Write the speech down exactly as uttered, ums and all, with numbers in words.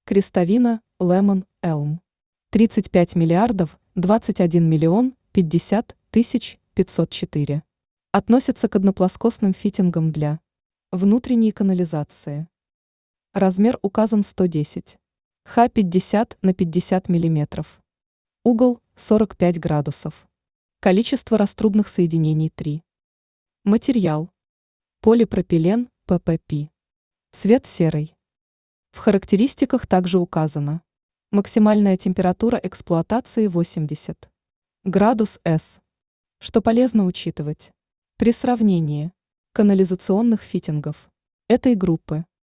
Крестовина, Лемон, Элм. тридцать пять миллиардов двадцать один миллион пятьдесят тысяч пятьсот четыре. Относится к одноплоскостным фитингам для внутренней канализации. Размер указан сто десять. Х пятьдесят на пятьдесят миллиметров. Угол сорок пять градусов. Количество раструбных соединений три. Материал. Полипропилен, пэ пэ пэ. Цвет серый. В характеристиках также указано. Максимальная температура эксплуатации восемьдесят градус С. Что полезно учитывать при сравнении канализационных фитингов этой группы.